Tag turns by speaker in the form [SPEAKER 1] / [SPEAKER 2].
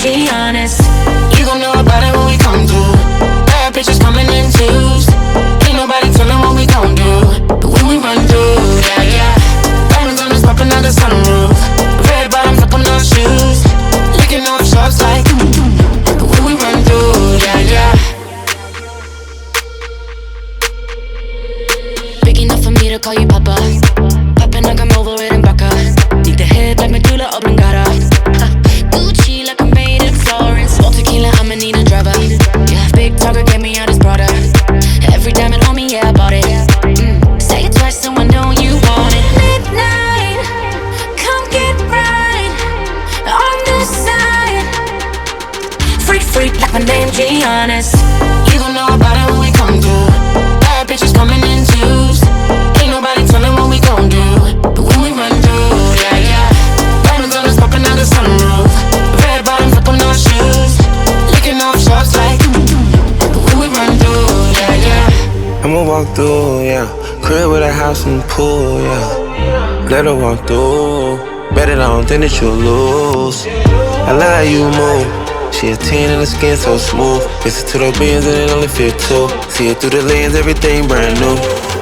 [SPEAKER 1] G honest. You gon' know about it when we come through. Bad bitches coming in twos. Ain't nobody tellin' what we gon' do. But when we run through, yeah, yeah. Diamonds on us poppin' out the sunroof. Red bottoms up on our shoes. Licking off shots like but when we run through, yeah, yeah. Big enough for me to call you Papa. Poppin' like I'm over it in Baca. Need the head like Medulla Oblongata. Gucci like I'm made in Florence. All tequila, I'ma need a driver. Yeah, big talker, get me out his Prada. Every diamond on me, yeah, I bought it. Say it twice so I know you want it. Midnight, come get right on this side. Freak, freak, like my name, G honest. You gon' know about it when we come through. Bad bitches coming in twos. Ain't nobody tellin' what we gon' do. But when we run through, yeah, yeah. Diamonds on us poppin' out the sunroof. Red bottoms up on our shoes. Licking off shots like but when we run through, yeah, yeah.
[SPEAKER 2] I'ma walk through, yeah. Crib with a house and pool, yeah. Let her walk through. Bet it, I don't think that you'll lose. I love how you move. She a 10 and the skin so smooth. Listen to the beans and it only fit two. See it through the lens, everything brand new.